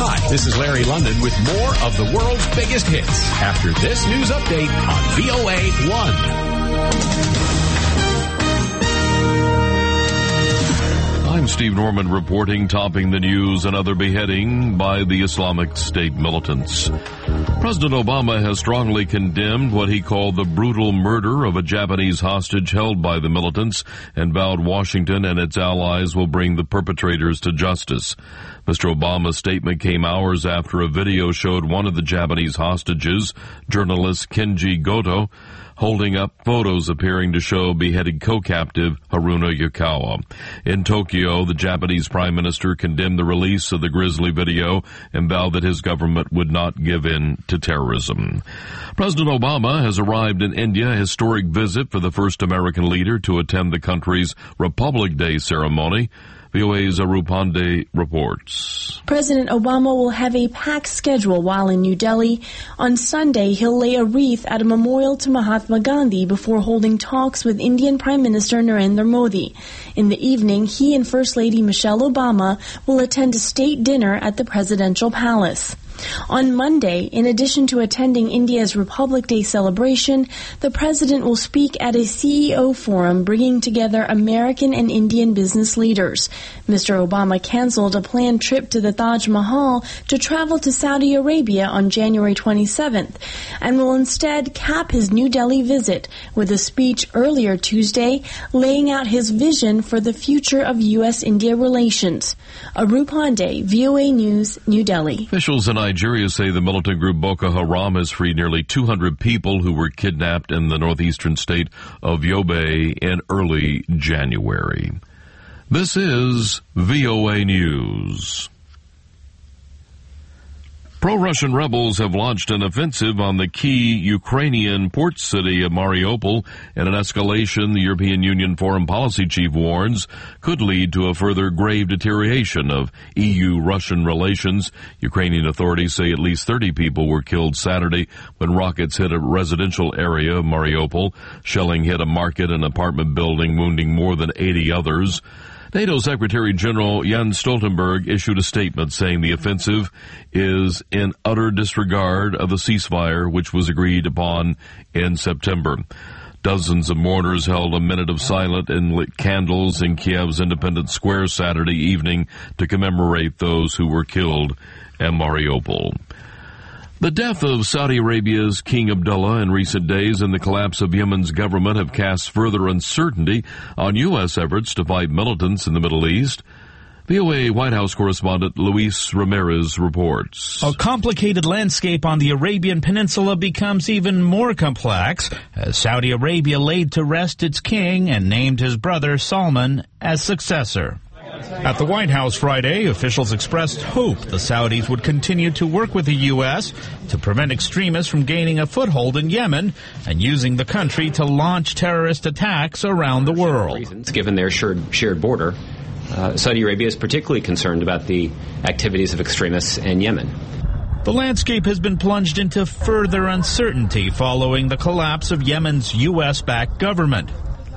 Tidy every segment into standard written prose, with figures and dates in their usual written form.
Hi, this is Larry London with more of the world's biggest hits after this news update on VOA1. I'm Steve Norman reporting, topping the news, another beheading by the Islamic State militants. President Obama has strongly condemned what he called the brutal murder of a Japanese hostage held by the militants and vowed Washington and its allies will bring the perpetrators to justice. Mr. Obama's statement came hours after a video showed one of the Japanese hostages, journalist Kenji Goto, holding up photos appearing to show beheaded co-captive Haruna Yukawa. In Tokyo, the Japanese Prime Minister condemned the release of the grisly video and vowed that his government would not give in to terrorism. President Obama has arrived in India, a historic visit for the first American leader to attend the country's Republic Day ceremony. VOA's Arup Pandey reports. President Obama will have a packed schedule while in New Delhi. On Sunday, he'll lay a wreath at a memorial to Mahatma Gandhi before holding talks with Indian Prime Minister Narendra Modi. In the evening, he and First Lady Michelle Obama will attend a state dinner at the presidential palace. On Monday, in addition to attending India's Republic Day celebration, the president will speak at a CEO forum bringing together American and Indian business leaders. Mr. Obama canceled a planned trip to the Taj Mahal to travel to Saudi Arabia on January 27th and will instead cap his New Delhi visit with a speech earlier Tuesday laying out his vision for the future of U.S.-India relations. Arup Pandey, VOA News, New Delhi. Officials in Nigeria say the militant group Boko Haram has freed nearly 200 people who were kidnapped in the northeastern state of Yobe in early January. This is VOA News. Pro-Russian rebels have launched an offensive on the key Ukrainian port city of Mariupol, and an escalation, the European Union foreign policy chief warns, could lead to a further grave deterioration of EU-Russian relations. Ukrainian authorities say at least 30 people were killed Saturday when rockets hit a residential area of Mariupol. Shelling hit a market and apartment building, wounding more than 80 others. NATO Secretary General Jens Stoltenberg issued a statement saying the offensive is in utter disregard of the ceasefire which was agreed upon in September. Dozens of mourners held a minute of silence and lit candles in Kiev's Independence Square Saturday evening to commemorate those who were killed in Mariupol. The death of Saudi Arabia's King Abdullah in recent days and the collapse of Yemen's government have cast further uncertainty on U.S. efforts to fight militants in the Middle East. VOA White House correspondent Luis Ramirez reports. A complicated landscape on the Arabian Peninsula becomes even more complex as Saudi Arabia laid to rest its king and named his brother Salman as successor. At the White House Friday, officials expressed hope the Saudis would continue to work with the U.S. to prevent extremists from gaining a foothold in Yemen and using the country to launch terrorist attacks around the world. Given their shared border, Saudi Arabia is particularly concerned about the activities of extremists in Yemen. The landscape has been plunged into further uncertainty following the collapse of Yemen's U.S.-backed government.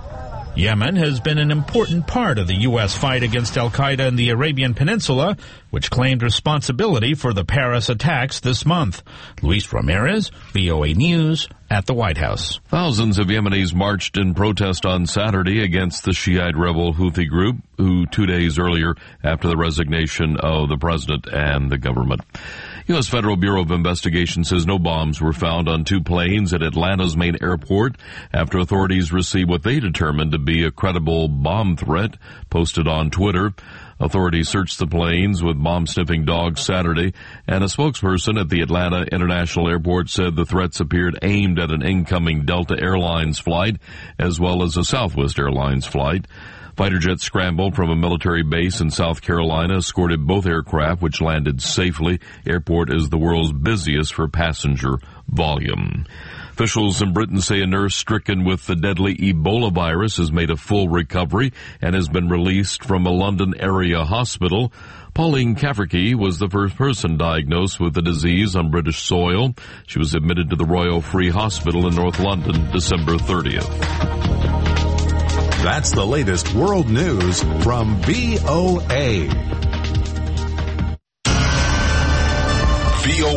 Yemen has been an important part of the U.S. fight against al-Qaeda in the Arabian Peninsula, which claimed responsibility for the Paris attacks this month. Luis Ramirez, VOA News, at the White House. Thousands of Yemenis marched in protest on Saturday against the Shiite rebel Houthi group, who 2 days earlier, after the resignation of the president and the government. U.S. Federal Bureau of Investigation says no bombs were found on two planes at Atlanta's main airport after authorities received what they determined to be a credible bomb threat posted on Twitter. Authorities searched the planes with bomb-sniffing dogs Saturday, and a spokesperson at the Atlanta International Airport said the threats appeared aimed at an incoming Delta Airlines flight as well as a Southwest Airlines flight. Fighter jets scrambled from a military base in South Carolina, escorted both aircraft, which landed safely. Airport is the world's busiest for passenger volume. Officials in Britain say a nurse stricken with the deadly Ebola virus has made a full recovery and has been released from a London area hospital. Pauline Cafferkey was the first person diagnosed with the disease on British soil. She was admitted to the Royal Free Hospital in North London December 30th. That's the latest world news from VOA.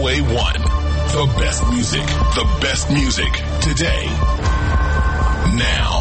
VOA1. The best music. The best music. Today. Now.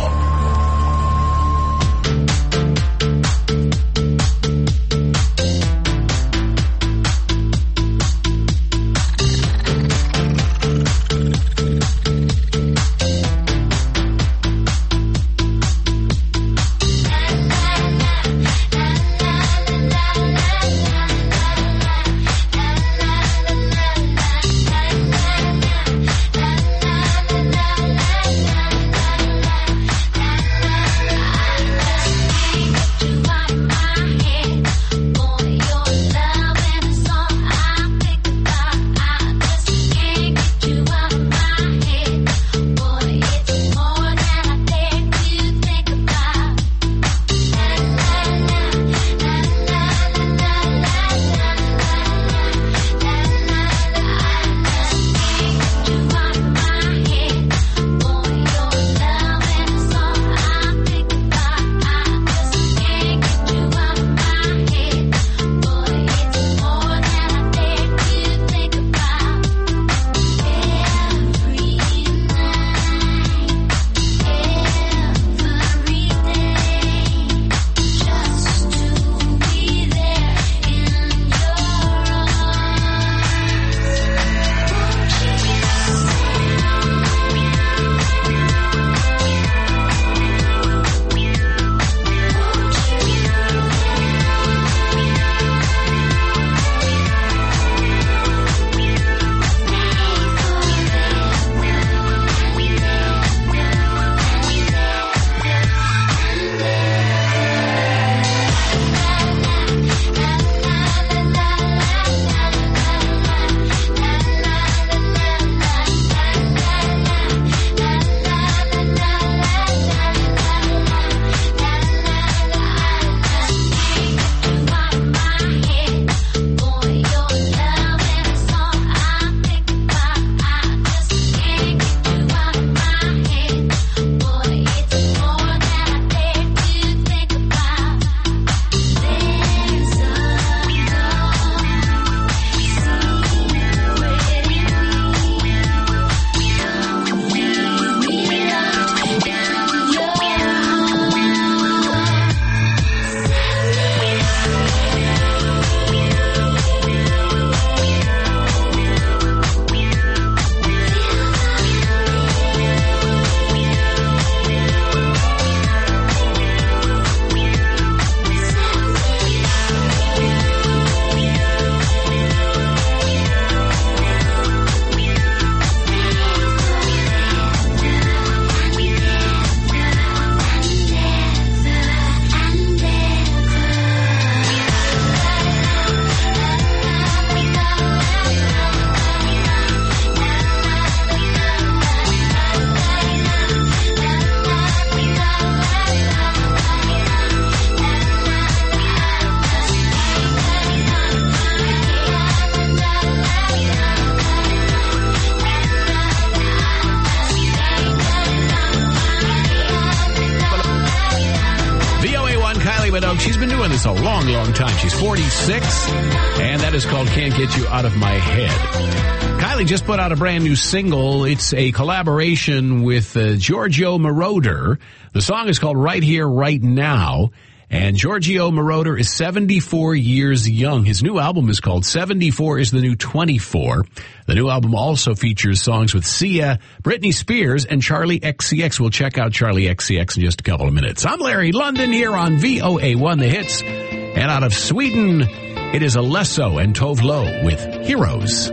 She's been doing this a long, long time. She's 46, and that is called Can't Get You Out of My Head. Kylie just put out a brand new single. It's a collaboration with Giorgio Moroder. The song is called Right Here, Right Now. And Giorgio Moroder is 74 years young. His new album is called 74 is the New 24. The new album also features songs with Sia, Britney Spears, and Charlie XCX. We'll check out Charlie XCX in just a couple of minutes. I'm Larry London here on VOA1 The Hits. And out of Sweden, it is Alesso and Tove Lo with Heroes.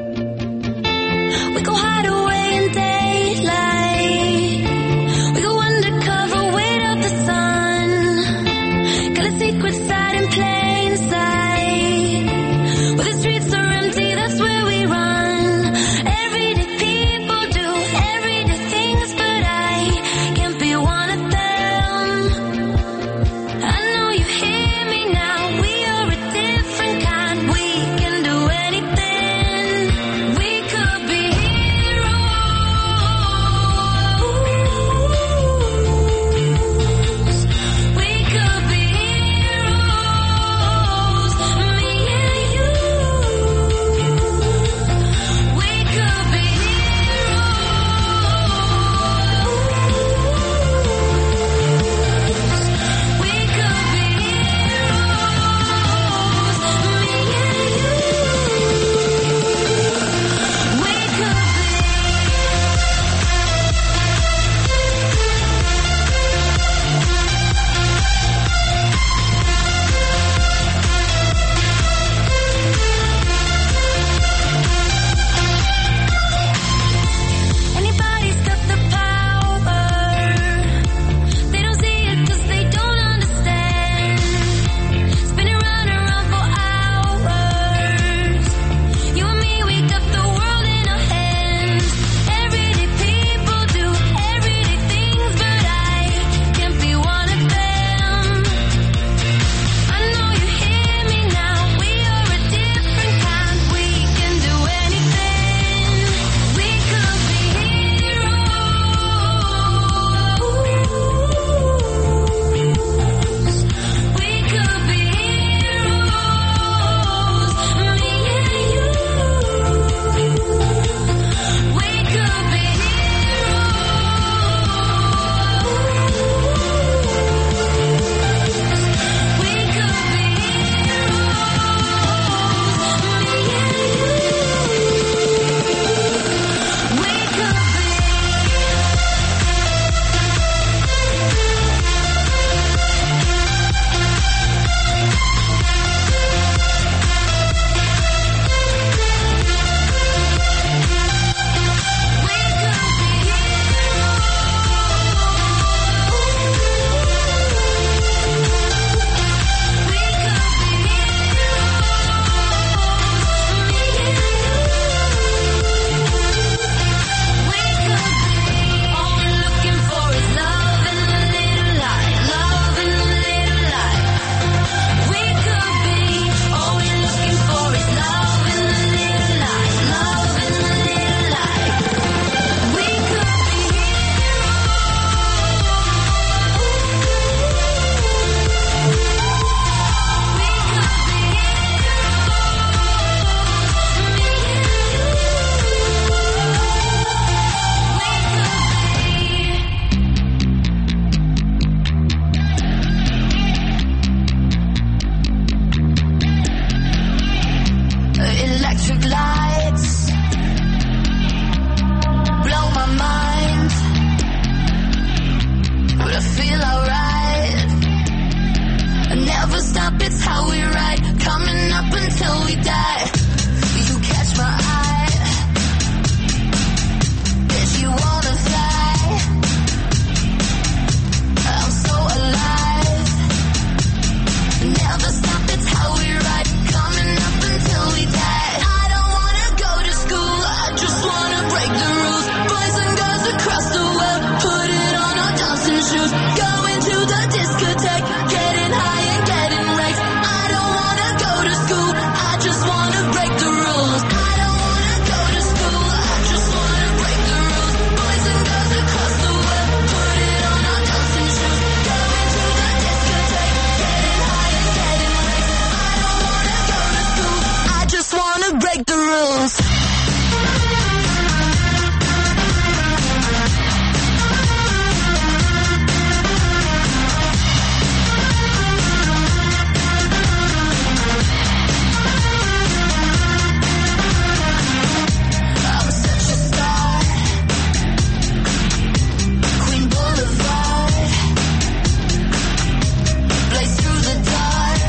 We go hide away in daylight. We go undercover, wait out the sun. Got a secret side in plain sight. Where the streets are empty, that's where we run. Everyday people do everyday things, but I can't be one of them. I know you hear me now. We are a different kind. We can do anything. We could be heroes. electric lights blow my mind, but I feel alright. I never stop, it's how we ride, coming up until we die. You catch my eye, bet you wanna fly. I'm so alive, never stop, it's how we ride, coming up until we die. I don't wanna go to school, I just wanna break the rules. Boys and girls across the world, put it on our dancing shoes. Going to the discotheque, getting high and getting wrecked. I don't wanna go to school, I just wanna break the rules. I don't wanna go to school, I just wanna break the rules. Boys and girls across the world, put it on our dancing shoes. Going to the discotheque, getting high and getting wrecked. I don't wanna go to school, I just wanna break the rules. I'm such a star, Queen Boulevard, blaze through the dark,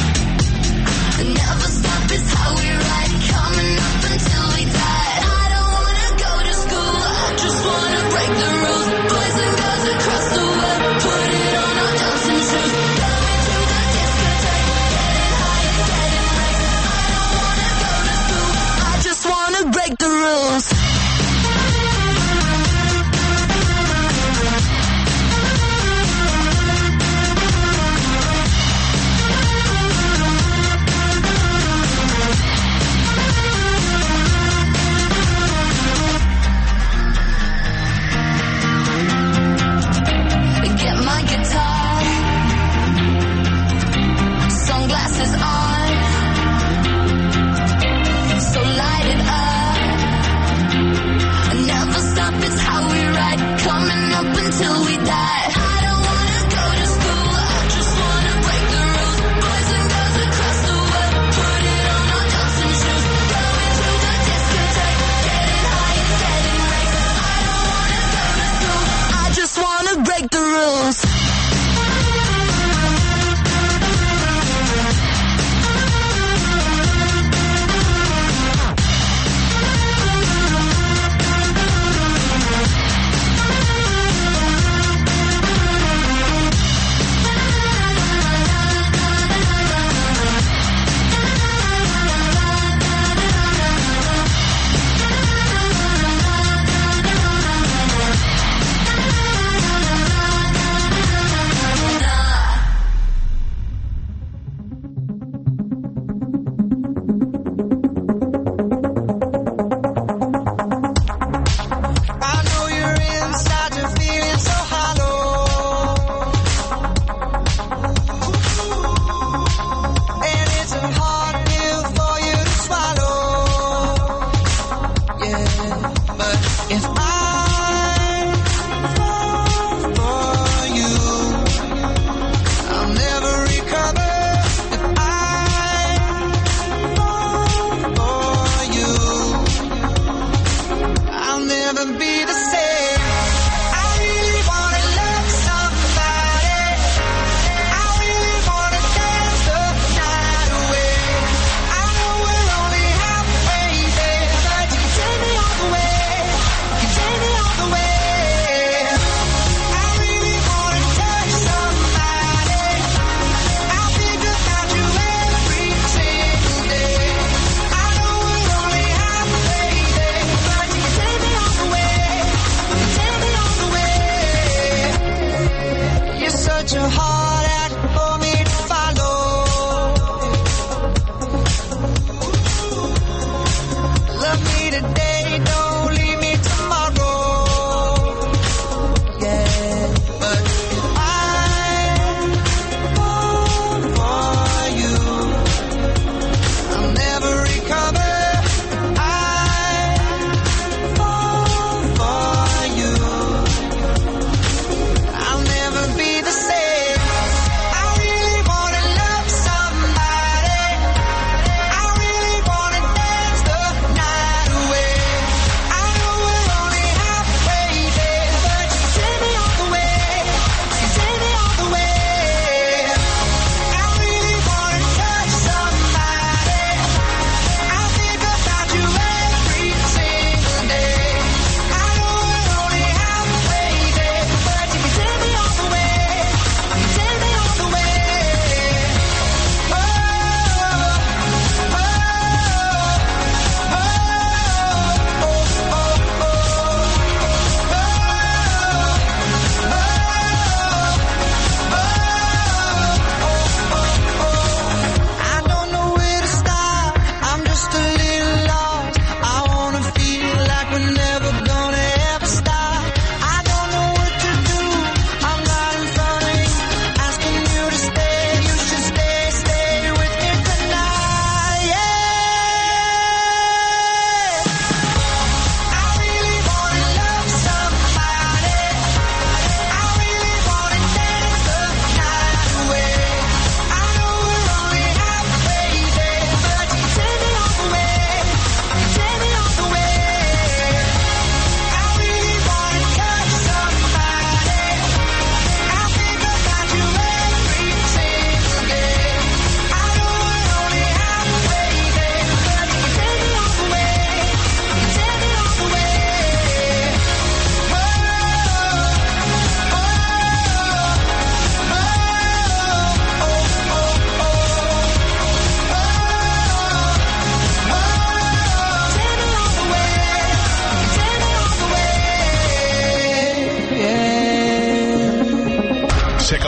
never stop, it's how we ride, coming up until we die. I don't wanna go to school, I just wanna break the rules. Boys and girls across the world, put it on our dancing shoes. Going to the discotheque, getting high and getting wrecked. I don't wanna go to school, I just wanna break the rules.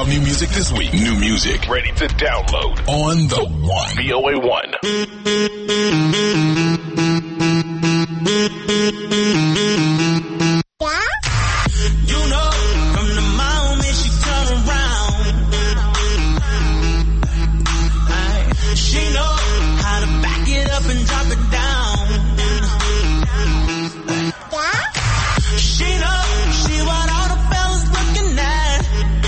new music this week. New music ready to download on the One. VOA 1. You know, from the moment she turned around, she know how to back it up and drop it down. She know she what all the fellas looking at.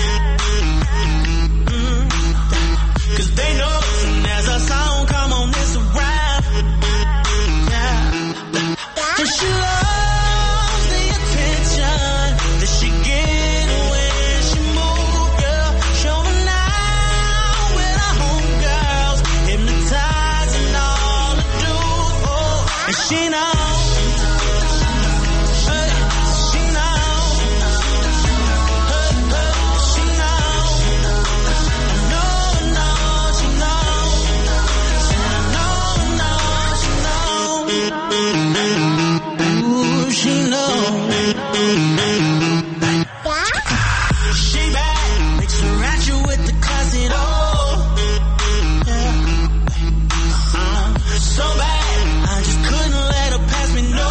'Cause they know soon as a song come on, it's a rap. Yeah. And she loves the attention that she get when she move, girl. Showing out with her homegirls, hypnotizing all the dudes. Oh, and she knows. She bad, makes her at you with the classy door. So bad, I just couldn't let her pass me, no.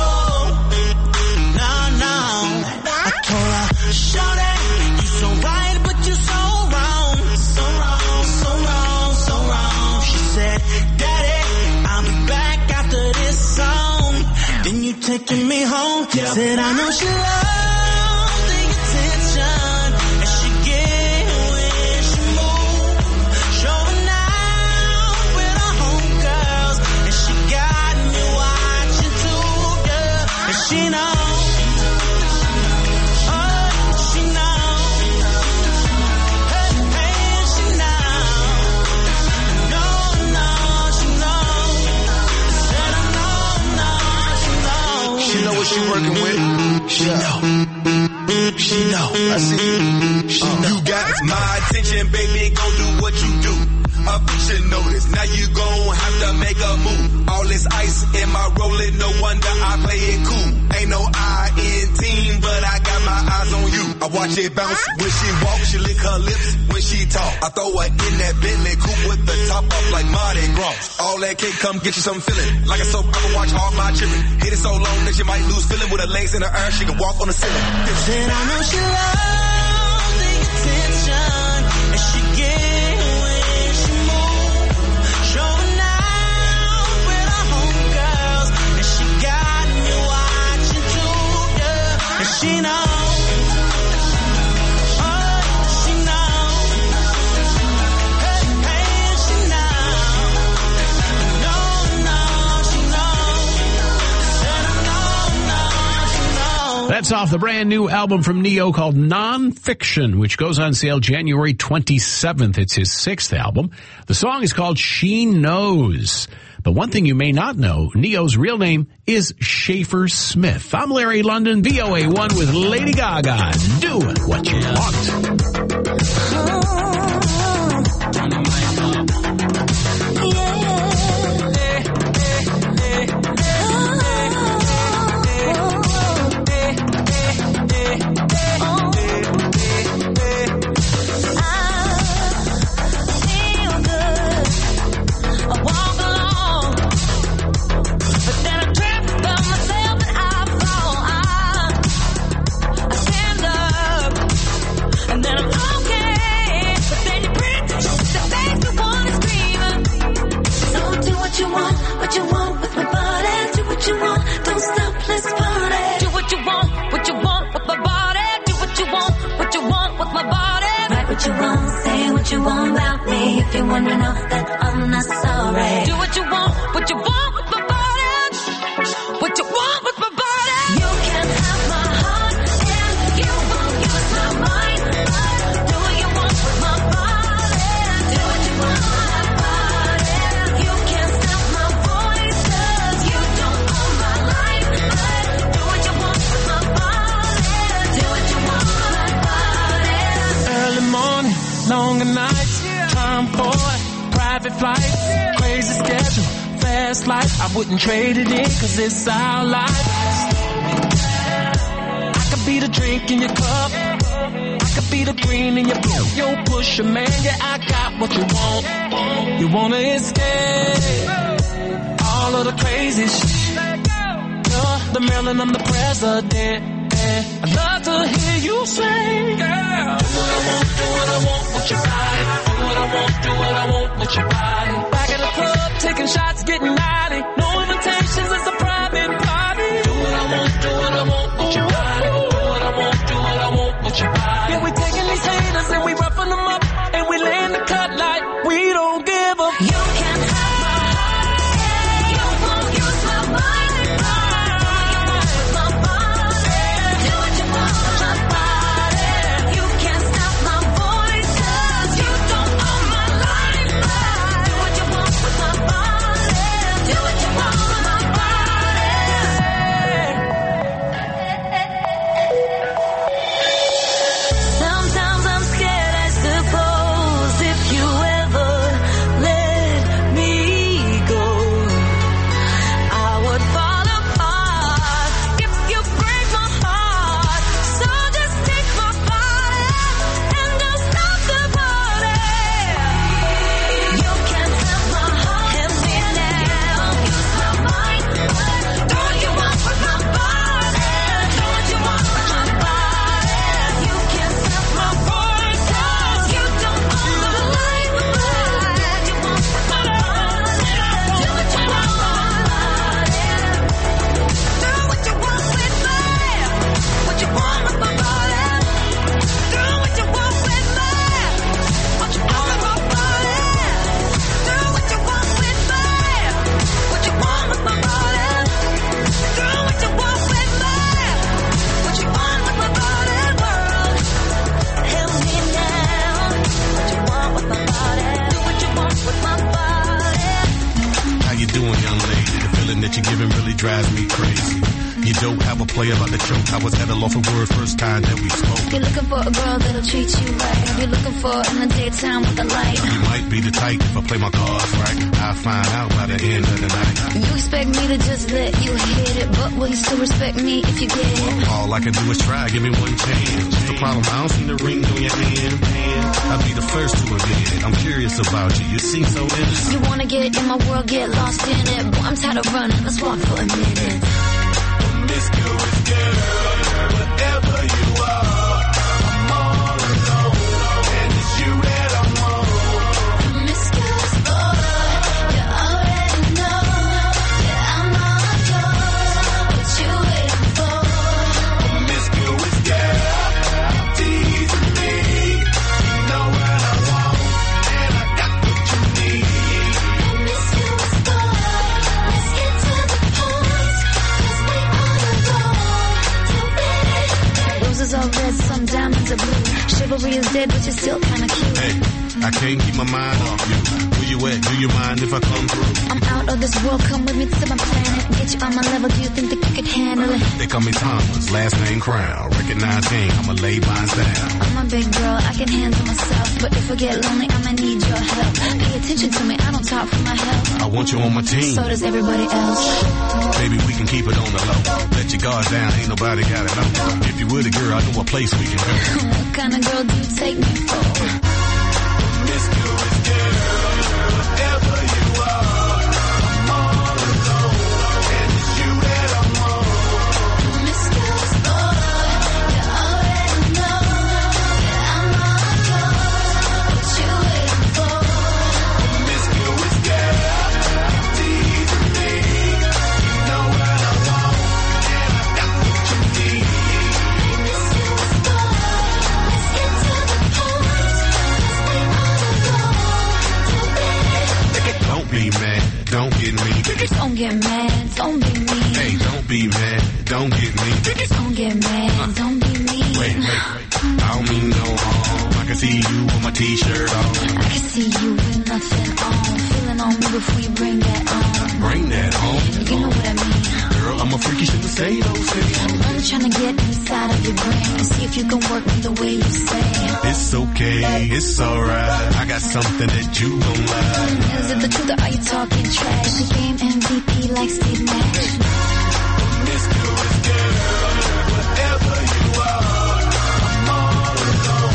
No. I told her, shorty, you so right, but you so wrong. So wrong. She said, Daddy, I'll be back after this song. Then you taking me home. Said, I know she loves the attention and she get when she move. Showing out with her homegirls and she got me watching too, girl. And she knows. Oh, she knows. Hey, she knows. No, she knows. Said I know, she knows. She know what she working with. She know. I see you. She know. You got my attention, baby. Go do what you do. A picture notice. Now you gon' have to make a move. All this ice in my rolling, no wonder I play it cool. Ain't no I in team, but I got my eyes on you. I watch it bounce when she walk, she lick her lips when she talk. I throw her in that Bentley coupe with the top up like Mardi Gras. All that cake come get you some feeling. Like a soap opera, watch all my children. Hit it so long that you might lose feeling. With her legs in the air, she can walk on the ceiling. Said I know she loves the attention and she get when she move. Showing out with her homegirls and she got me watching too, girl. And she knows. That's off the brand new album from Neo called Nonfiction, which goes on sale January 27th. It's his 6th album. The song is called She Knows. But one thing you may not know, Neo's real name is Schaefer Smith. I'm Larry London, VOA 1 with Lady Gaga. Do what you want. You want about me if you wanna know that I'm not sorry. Do what you want with my body. What you want with my body. You can have my heart and you won't use my mind. But do what you want with my body. Do what you want with my body. You can't stop my voice 'cause you don't own my life. But do what you want with my body. Do what you want with my body. Early morning, longer nights, time for private flights, crazy schedule, fast life. I wouldn't trade it in 'cause it's our life. I could be the drink in your cup, I could be the green in your blue. Yo, pusher, man, yeah, I got what you want. You wanna escape all of the crazy shit. You're the Maryland, I'm the president. I'd love to hear you say, girl, do what I want with your body. Do what I want with your body. Back at the club, taking shots, getting naughty. No invitations, it's a private party. Do what I want with your body. Do what I want with your body. Yeah, we taking these haters and we roughing them up. And we laying the cut like we don't give a. You can have my heart. You won't use my body. My body. Do what you want with my body. You can't stop my voice 'cause you don't own my life. Do what you want with my body. Do what you want with my body. Sometimes I'm scared, I suppose, if you ever let me go, I would fall apart if you break my heart. So just take my body and don't stop the party. You can have my heart, help me now. Use my mind, do what you want with my body. Do what you want with my body. You can't stop my voice 'cause you don't own my life. Do what you want with my body. Do what you want with my body. Do what you want with me. What you want with my body. Do what you want with me. What you want with my body. Do what you want with me. What you want with my body. Do what you want with me. What you want with my body, world. Help me now. What you want with my body. Do what you want with my body. How you doing, young lady? The feeling that you're giving really drives me crazy. You don't have a play about the choke. I was at a loss for words first time that we spoke. If you're looking for a girl that'll treat you right, if you're looking for in the daytime with the light, You might be the type if I play my cards right. I'll find out by the end of the night. you expect me to just let you hit it, but will you still respect me if you get it? All I can do is try, give me one chance. What's the problem? I don't see the ring on your hand. I'll be the first to admit it. I'm curious about you. You seem so innocent. You wanna get in my world, get lost in it. Boy, I'm tired of running, let's walk for a minute. Promiscuous girl, whatever you are, I'm all alone, and it's you that I want. Promiscuous boy, you already know. Yeah, I'm all yours. What you waiting for? Promiscuous girl, teasing me. You know what I want, and I got what you need. Promiscuous boy, let's get to the point, 'cause we on the road to bed. Roses are red, some diamonds are blue. Chivalry is dead, but you're still kinda cute. Hey, I can't keep my mind off you. Where you at? Do you mind if I come through? I'm out of this world, come with me to my planet. Get you on my level, do you think that you could handle it? They call me Thomas, last name Crown. Recognize game, I'ma lay mine down. I'm a big girl, I can handle myself. But if I get lonely, I'ma need your help. Pay attention to me, I don't talk for my health. I want you on my team. So does everybody else. Maybe we can keep it on the low. Let your guard down, ain't nobody got it know. If you were the girl, I know a place we can go. What kind of girl do you take me for? Promiscuous girl, whatever you are, I'm all alone, and it's you that I want. Promiscuous boy, you already know. Yeah, I'm all yours. What you waiting for? Promiscuous girl, teasing me. You know what I want, and I got what you need. Promiscuous boy, let's get to the point, 'cause we on the road to bed. Don't be mad, don't get me. Don't get mad, don't be mean. Hey, don't be mad, don't get me. Don't get mad, don't be mean. Wait, I don't mean no harm. I can see you with my t-shirt on. I can see you with nothing on. Feeling on me before you bring that on. Bring that home. You know what I mean. Girl, I'm a freak, you shouldn't say those things. I'm trying to get inside of your brain and see if you can work me the way you say. It's okay, it's alright. I got something that you don't like. Is it the truth or are you talking trash? The game MVP like Steve Nash. Promiscuous girl, whatever you are, I'm all alone,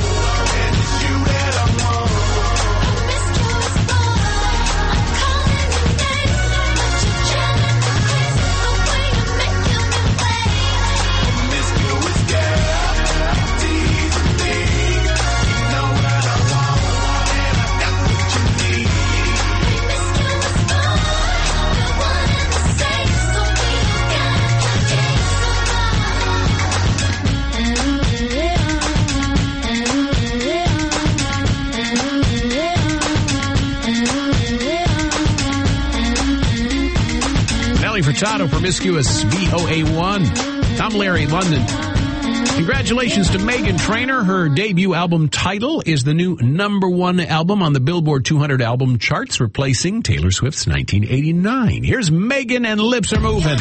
Molly Furtado, Promiscuous, VOA1. Tom Larry, London. Congratulations to Meghan Trainor. Her debut album Tidal is the new #1 album on the Billboard 200 album charts, replacing Taylor Swift's 1989. Here's Meghan and Lips Are Moving.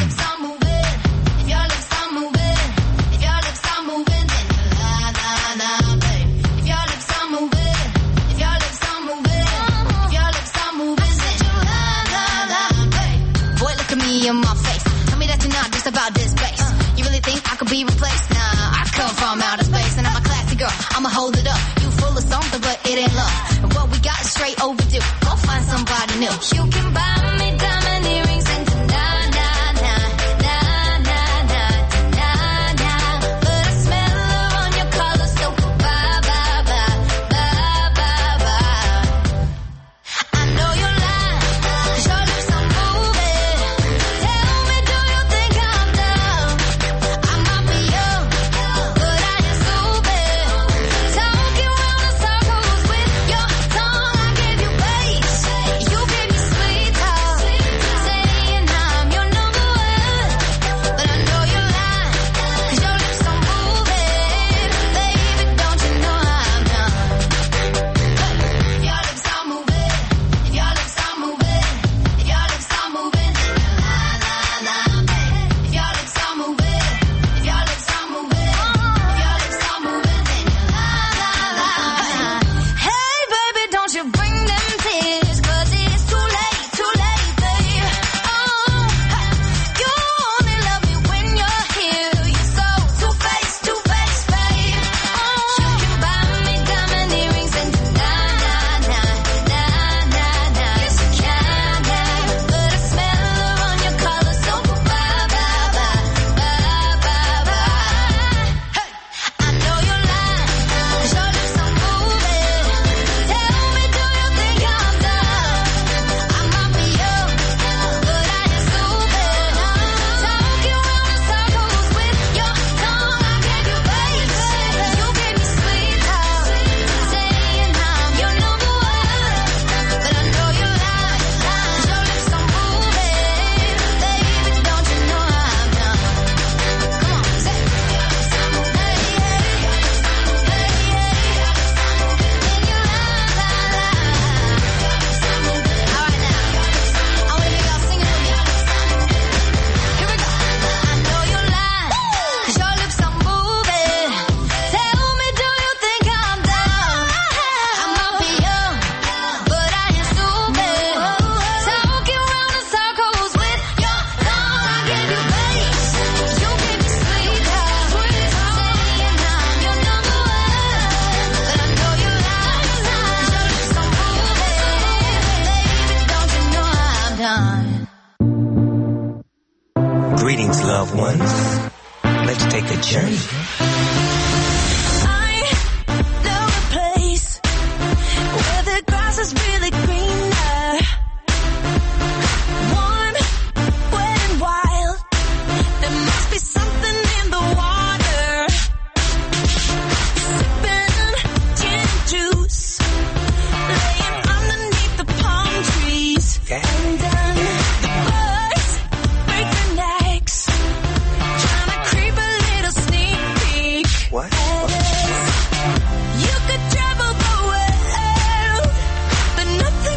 In my face, tell me that you're not just about this bass. You really think I could be replaced? Nah, I come from outer space and I'm a classy girl. I'ma hold it up. You full of something, but it ain't love. And what we got is straight overdue. Go find somebody new. You can buy me diamond earrings and but I smell her on your collar, so bye, bye, bye, bye, bye, bye. I know you're lying, 'cause your lips are moving. Tell me, do you think I'm dumb? I might be young, but I ain't stupid. Talking round in circles with your tongue. I gave you bass, you gave me sweet talk, saying I'm your number one. But I know you're lying, 'cause your lips are moving. Baby, don't you know I'm done? If your lips are moving, if your lips are moving, if your lips are moving, if your lips are moving, if your lips are moving, if your lips are moving, hey baby, don't you bring them tears, 'cause it's too late, babe. You only love me when you're here. You're so two-faced, babe. You can buy me diamond earrings and yes you can, but I smell her on your collar, so bye, bye, bye, bye, bye, bye. Hey, I know you're lying, 'cause your lips are moving. Tell me, do you think I'm dumb? I might be young, but I ain't stupid. Talking round in circles with your tongue. I gave you bass, you gave me sweet talk, saying I'm your number one. But I know you're lying, 'cause your lips are moving. Baby, don't you know I'm done? Come on, say it. Alright now, I wanna hear y'all singing with me. Here we go. I know you're lying, 'cause your lips are moving. Tell me, do you think I'm dumb? I might be young, but I ain't stupid. Talking round in circles with your tongue. I gave you bass, you gave me sweet talk, saying I'm your number one. But I know you're lying, 'cause your lips are moving. Baby, don't you know I'm done? Greetings, loved ones. Let's take a journey. I know a place where the grass is really greener. Warm, wet and wild. There must be something in the water. Sipping gin juice, laying underneath the palm trees. And then the birds break their necks, trying to creep a little sneak peek. What? You could travel the world, but nothing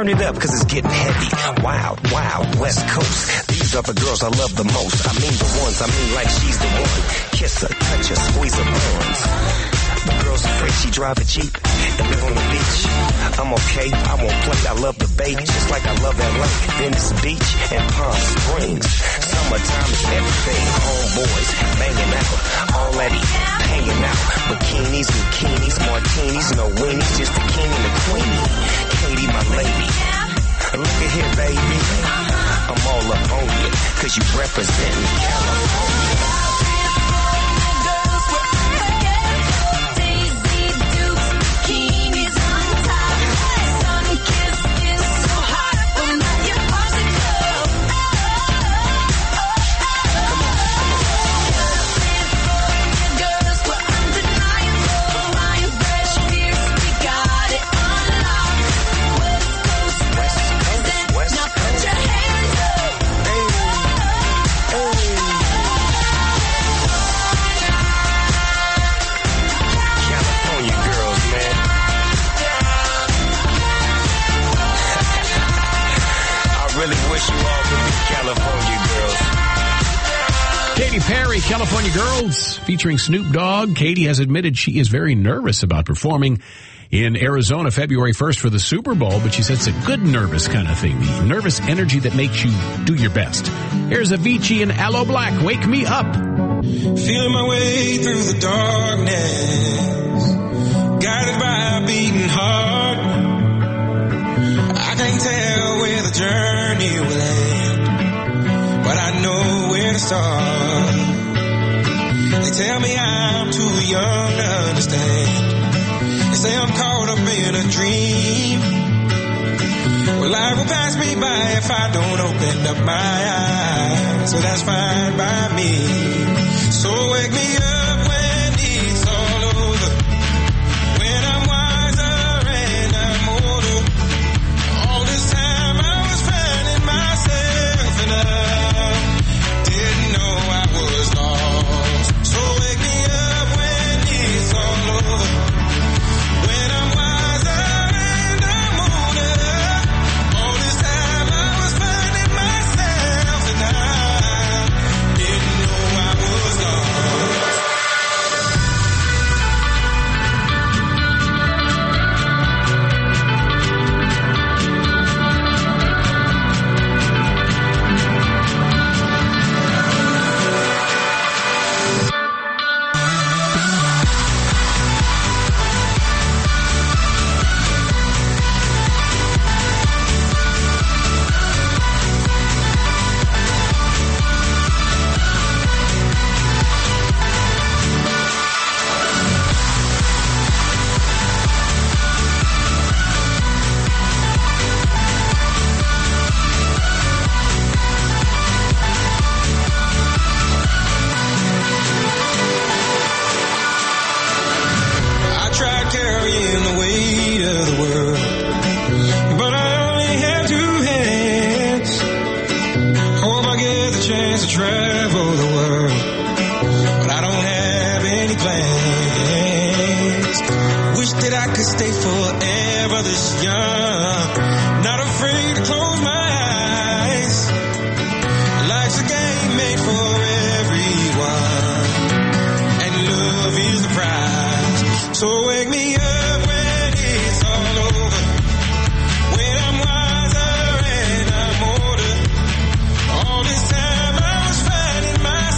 turn it up, cause it's getting heavy. Wild, wild, West Coast. These are the girls I love the most. I mean the ones, I mean like she's the one. Kiss her, touch her, squeeze her bones. The girl's afraid she drive a Jeep and live on the beach. I'm okay, I won't play, I love the bay, just like I love LA, Venice Beach and Palm Springs. Summertime is everything, homeboys banging out, already hanging out. Bikinis, bikinis, martinis, no weenies, just the king and the queenie. Katie, my lady, look at here, baby. I'm all up on you, cause you representing California. Katy Perry, California Girls, featuring Snoop Dogg. Katy has admitted she is very nervous about performing in Arizona February 1st for the Super Bowl, but she says it's a good nervous kind of thing, the nervous energy that makes you do your best. Here's Avicii and Aloe Black, Wake Me Up. Feeling my way through the darkness, guided by a beating heart. I can't tell where the journey will end, but I know where to start. They tell me I'm too young to understand. They say I'm caught up in a dream. Well, life will pass me by if I don't open up my eyes. So that's fine by me. So wake me up when it's all over, when I'm wiser and I'm older. All this time I was finding myself and I didn't know I was lost. So wake me up when it's all over, when I'm wiser and I'm older. All this time I was finding myself and I didn't know I was lost. I tried carrying the weight of the world, but I only have two hands. Hope I get the chance to travel the world, but I don't have any plans. Wish that I could stay forever this young, not afraid to close my eyes. Life's a game made for everyone, and love is the prize. So wake me up when it's all over, when I'm wiser and I'm older. All this time I was finding myself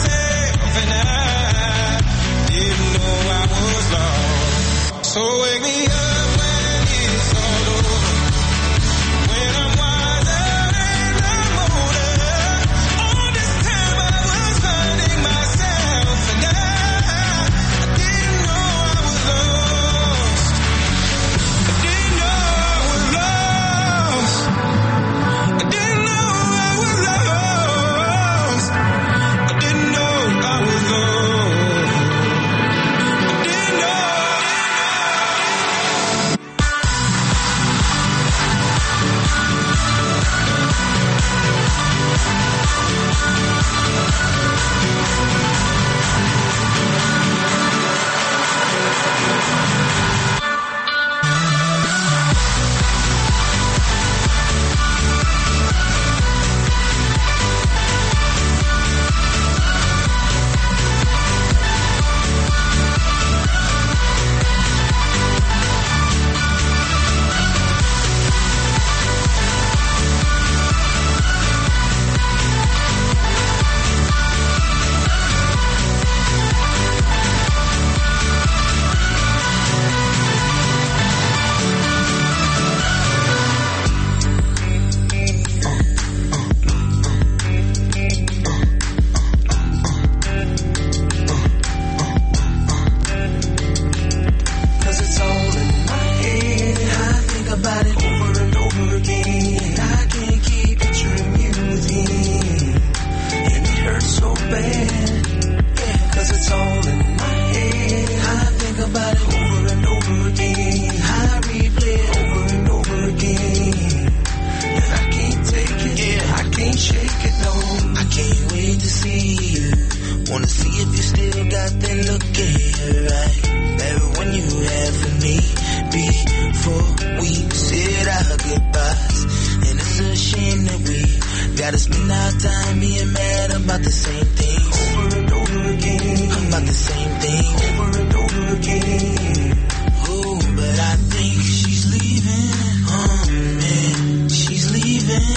Wanna see if you still got that look in your eye. That one you had for me before we said our goodbyes. And it's a shame that we gotta spend our time being mad about the same things over and over again. About the same thing over and over again. Oh, but I think she's leaving. Oh man, she's leaving.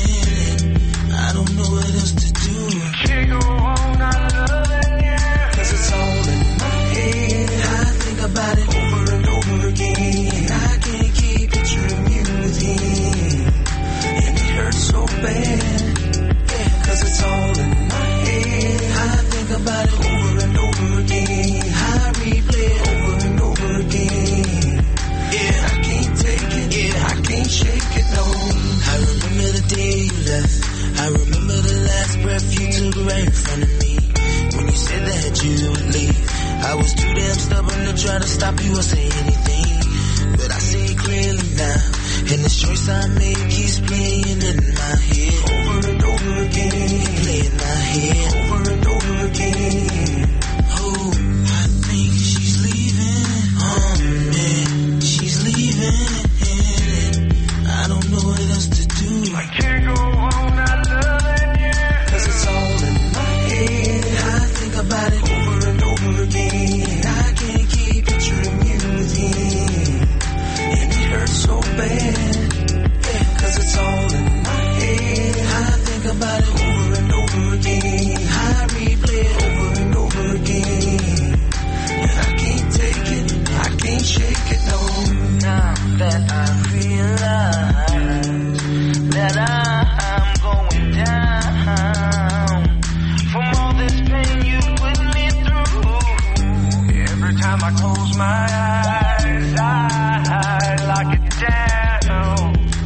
I don't know what else to do. Can't go on not loving you. 'Cause it's all in my head. I think about it over and over again. I can't keep picturing you with him. And it hurts so bad. Yeah, 'cause it's all in my head. I think about it over and over again. I replay it over and over again. Yeah, I can't take it. Yeah, I can't shake it, no. I remember the day you left. I remember the last breath you took right in front of me. When you said that you would leave, I was too damn stubborn to try to stop you or say anything. But I see it clearly now, and the choice I made keeps playing in my head over and over again. Play in my head over and over again. Oh, I think she's leaving. Oh man, she's leaving. I don't know what else to do. I can't go on not loving you. 'Cause it's all in my head. I think about it over and over again. I can't keep picturing you with him. And it hurts so bad. Yeah, 'cause it's all in my head. I think about it over and over again. I replay it over and over again. And I can't take it. I can't shake it, no. Now that I realize that I'm going down from all this pain you put me through. Every time I close my eyes, I lock it down.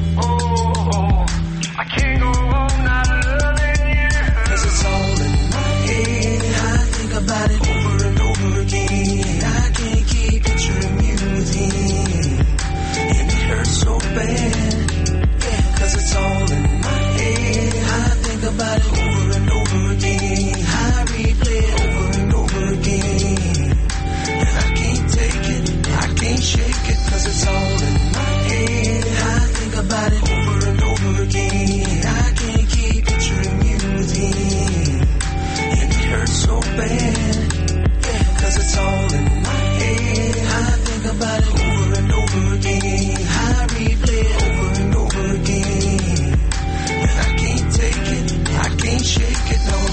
Oh, I can't go on not loving you. 'Cause it's all in my head. I think about it over and over again. I can't keep picturing you with him. And it hurts so bad. Yeah, 'cause it's all in my head. I think about it over and over again. I replay it over and over again. And I can't take it. I can't shake it. 'Cause it's all in my head. I think about it over and over again. I can't keep picturing you with him. And it hurts so bad. Yeah, 'cause it's all in my head. I think about it over and over again. I replay it over and over again. And I can't take it. I can't shake it, no.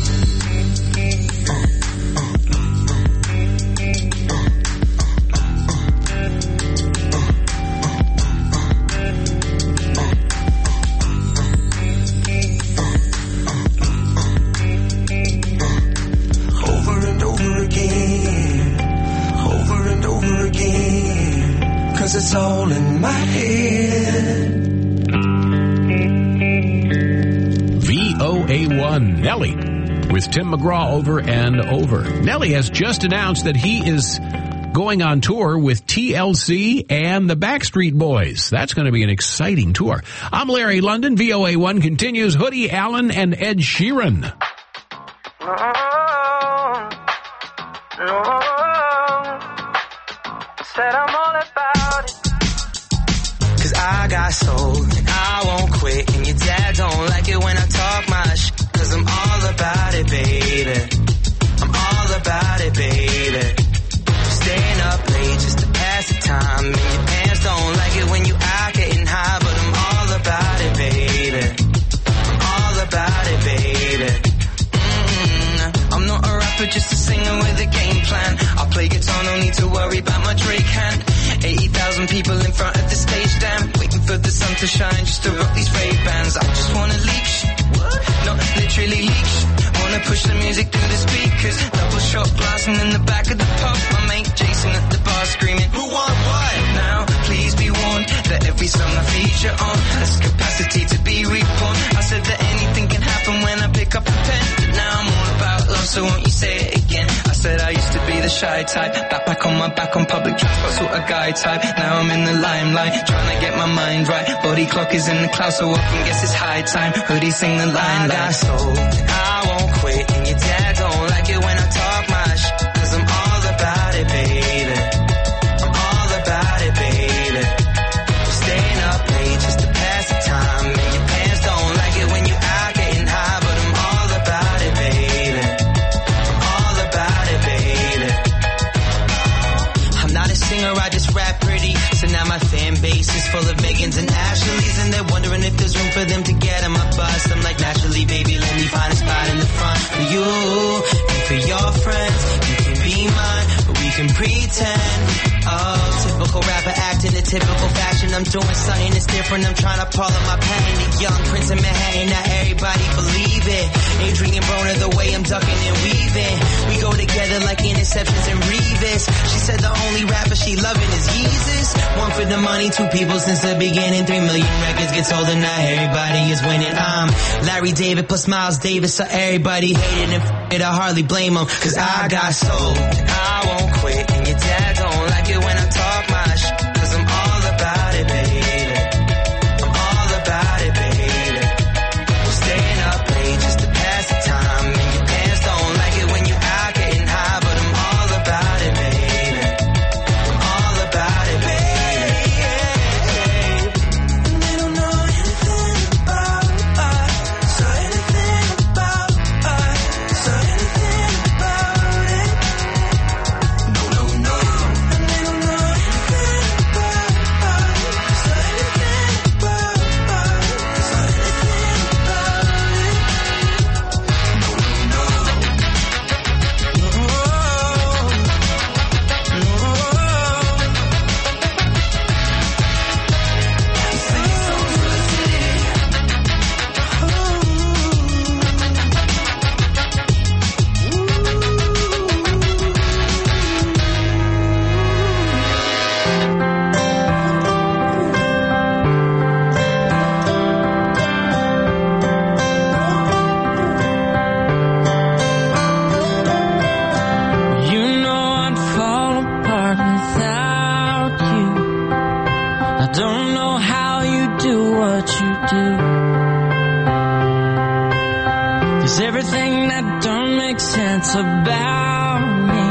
Over and over again. Over and over again. 'Cause it's all in my head. VOA1 Nelly with Tim McGraw over and over. Nelly has just announced that he is going on tour with TLC and the Backstreet Boys. That's going to be an exciting tour. I'm Larry London. VOA1 continues. Hoodie Allen and Ed Sheeran. Said I'm all about it. 'Cause I got soul and I won't quit. And your dad don't like it when I talk my shit. 'Cause I'm all about it, baby. I'm all about it, baby. Staying up late just to pass the time. And your parents don't like it when you out getting high. But I'm all about it, baby. I'm all about it, baby. I'm not a rapper, just a singer with a game plan. I play guitar, no need to worry about my Drake hand. 80,000 people in front of the stage, damn. Waiting for the sun to shine just to rock these Ray-Bans. I just wanna leak shit. Not literally leak shit. Wanna push the music through the speakers. Double shot blasting in the back of the pub. My mate Jason at the bar screaming, who want what? Now, please be warned that every song I feature on has capacity to be reborn. I said that anything can happen when I pick up a pen. But now I'm all about love, so won't you say it again? I said I used to be the shy type. Back on my back on public transport, sort of guy type. Now I'm in the limelight, trying to get my mind right. Body clock is in the clouds, so I can guess it's high time. Hoodie sing the line like, I got soul, I won't quit. And your dad don't like it honest, I'm like, naturally, baby, let me find a spot in the front for you and for your friends. You can be mine, but we can pretend. Oh, typical rapper acting a typical fashion. I'm doing something that's different. I'm trying to pull up my patent. The young prince of Manhattan, not everybody believe it. Adrian Broner, the way I'm ducking and weaving. We go together like interceptions and Revis. She said the only rapper she loving is Yeezus. One for the money, two people since the beginning. 3 million records get sold and now everybody is winning. I'm Larry David plus Miles Davis, so everybody hated and it. I hardly blame them, cause I got sold and I won't quit. And your dad don't like it when I talk my shit, cause I'm all about it, baby. I'm all about it, baby. I'm staying up late just to pass the time, and your pants don't like it when you're out getting high, but I'm all about it, baby. I'm all about it, baby. And they don't know anything about us, so anything about us, so anything about it. No, no, no. And they don't know anything about us, so anything about us, so anything about it. No, no, no. Singing songs for the city. You know I'd fall apart without you. I don't know how you do what you do. 'Cause everything that don't make sense about me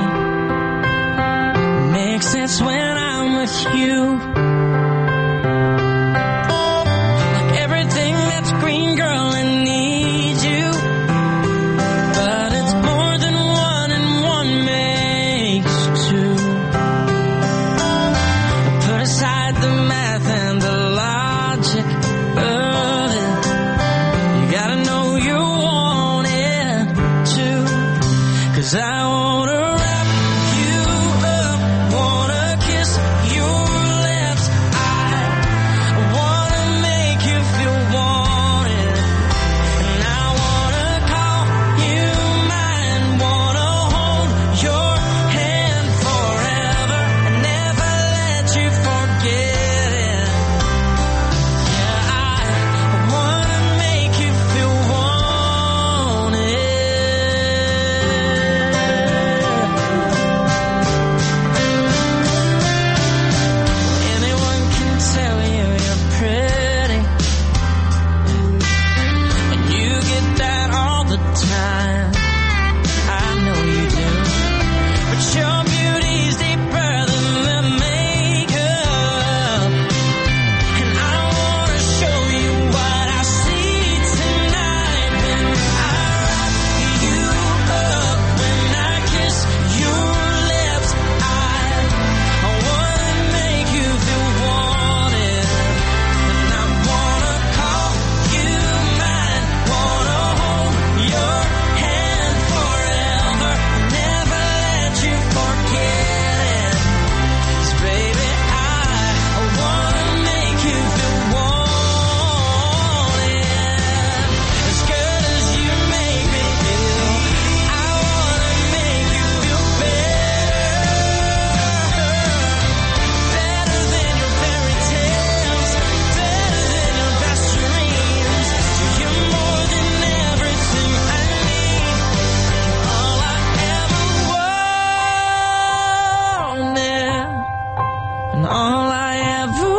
makes sense when I'm with you. Like everything that's green, girl, I need you. But it's more than one and one makes two. Put aside the math and the logic of it. You gotta know you want it too. 'Cause I wanna wrap you up, wanna kiss your lips. I wanna make you feel wanted. And I wanna call you mine, wanna hold your hand forever and never let you forget it. Yeah, I wanna make you feel wanted. Anyone can tell you you're pretty, and you get that all the time. I know you do. But your beauty's deeper than the makeup, and I wanna show you what I see tonight when I wrap you up, when I kiss your lips. I wanna make you feel wanted, and I wanna call you mine, wanna hold your hand forever, never let you forget it. 'Cause baby, I wanna make you feel wanted, as good as you make me feel. I wanna make you feel better than your fairy tales, better than your best dreams. You're more than everything I need, all I ever wanted, and all I ever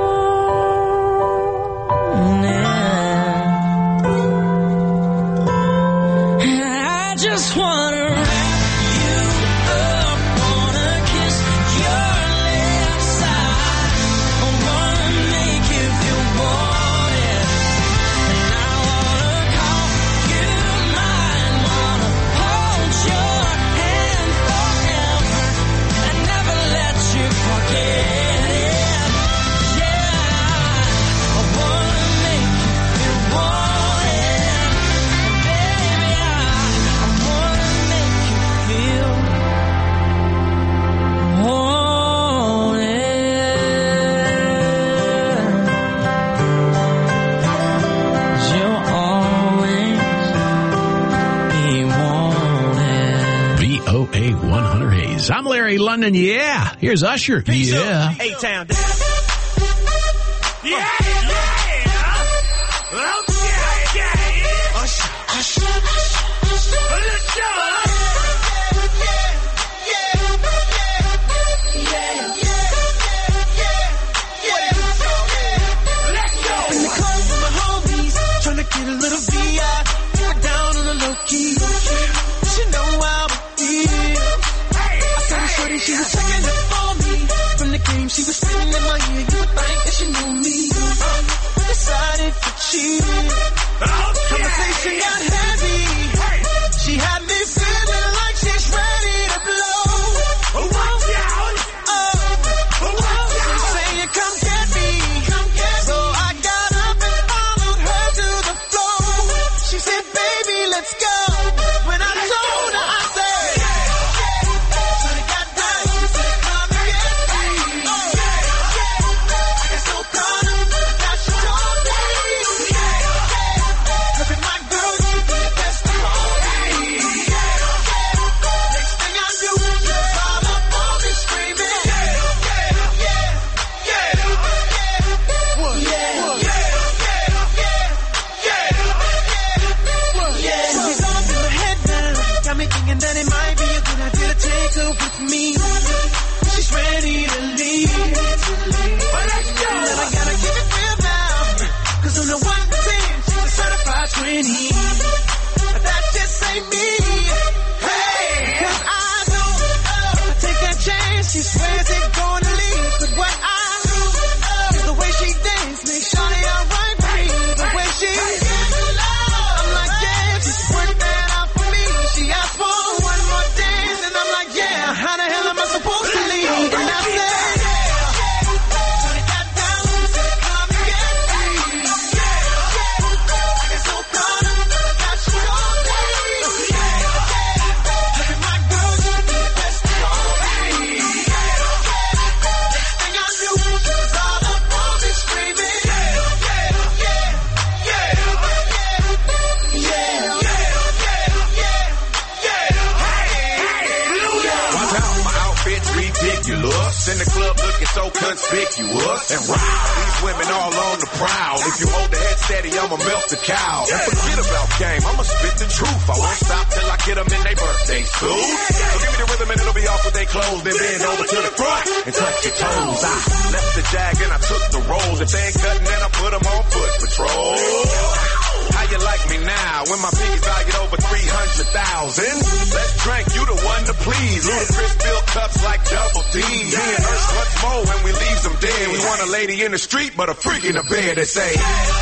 wanted. And I just wanna wrap you up, wanna kiss your lips. I wanna make you feel wanted, and I wanna call you mine, wanna hold your hand forever and never let you forget it. Yeah, I wanna make you feel wanted. Hunter Hayes. I'm Larry London. Yeah. Here's Usher. Yeah. A-Town. Yeah. Okay. Usher. Let's go. Get a little VI, get down on the low key. She know how I feel. I saw the shorty, she was checking up for me. From the game, she was spinning in my ear. You would think that she knew me. Decided to cheat. Conversation got heavy. She had me feeling like she's ready to blow. Watch out! She's saying, come get me. So I got up and followed her to the floor. She said, baby, let's go. When I told her, I said, so they got down, she said, come and get me. I got so caught up, now she told me. Look at my girl, she be the best of all me. Next thing I knew, she was all up on me screaming. She's all in her head down. Got me thinking that it might be a good idea to take her with me. She's ready to leave. But let's go. And I gotta keep it real now. Cause on the 1 to 10, she's a certified 20. But that just ain't me. Hey, cause I know if I take that chance, she swears it's gonna leave. But what I know is the way she dance makes Shawty alright with me. The way she I'm like, yeah, she's worked that out for me. She asked for one more dance, and I'm like, yeah, how the hell am I supposed to leave? And I said, so they got down, said, come and get me. I got so caught up, now she told me. Look at my girl, she be the best of all me. Next thing I knew, she was all up on me screaming. Watch out, my outfit's ridiculous. In the club looking so conspicuous. And wow, these women all on the prowl. If you hold the head steady, I'ma melt the cow. And forget about game, I'ma spit the truth. I won't stop till I get them in their birthday suit. So give me the rhythm and it'll be off with their clothes. Then bend over to the front and touch your toes. I left the jag and I took the rolls. If they ain't cutting, then I put them on foot patrol. How you like me now when my piggy's valued over 300,000? Let's drink, you the one to please. Ludacris fill cups like double D. Me and Ursh, what's more when we leave them dead? We want a lady in the street, but a freak in the bed that say,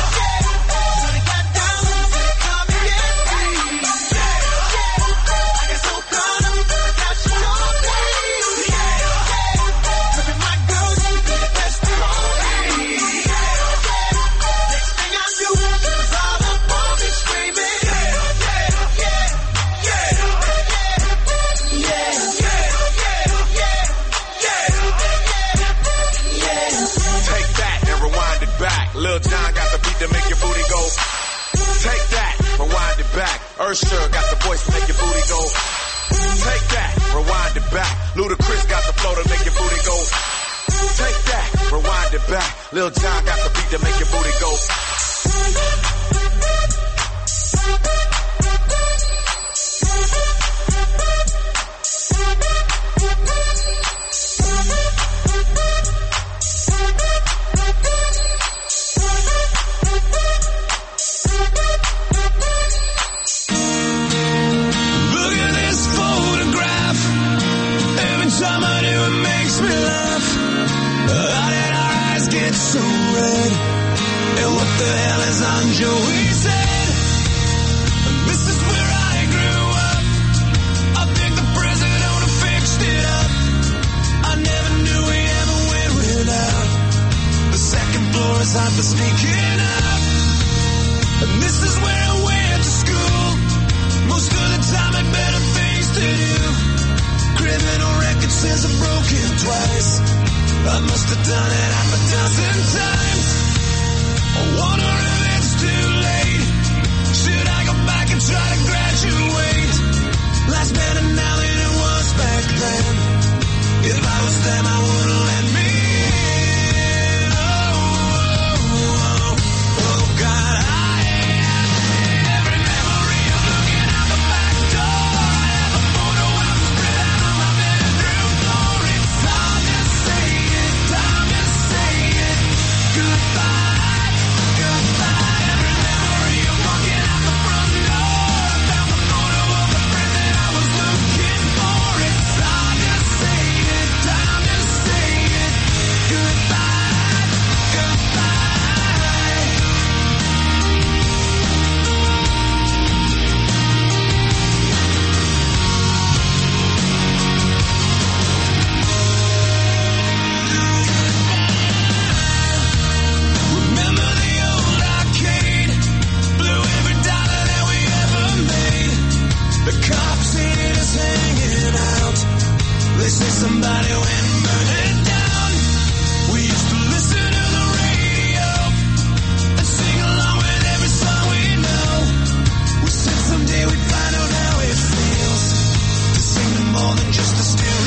Lil Jon got the beat to make your booty go. Take that, rewind it back. Usher got the voice to make your booty go. Take that, rewind it back. Ludacris got the flow to make your booty go. Take that, rewind it back. Lil Jon got the beat to make your booty go. Time I do, it makes me laugh. How did our eyes get so red? And what the hell is on Joey's head? This is where I grew up. I think the president fixed it up. I never knew we ever went without. The second floor is hot for sneaking up. And this is where I went to school. Most of the time I had better things to do. Criminal record says I'm broken twice. I must have done it half a dozen times. I wonder if it's too late. Should I go back and try to graduate? Life's better now than it was back then. was them, I wouldn't let me in. Oh, God, I hate every memory of looking out the back door. I have a photo album spread out on my bedroom floor. It's time to say it, time to say it. Goodbye, goodbye. Every memory of walking out the front door. I found the photo of the friend that I was looking for. It's time to say it, time to say it. Goodbye, goodbye. Remember the old arcade? Blew every dollar that we ever made. The cops seen us hanging out. They say somebody went and burned it down. We used to listen to the radio and sing along with every song we know. We said someday we'd find out how it feels to sing to more than just a stereo.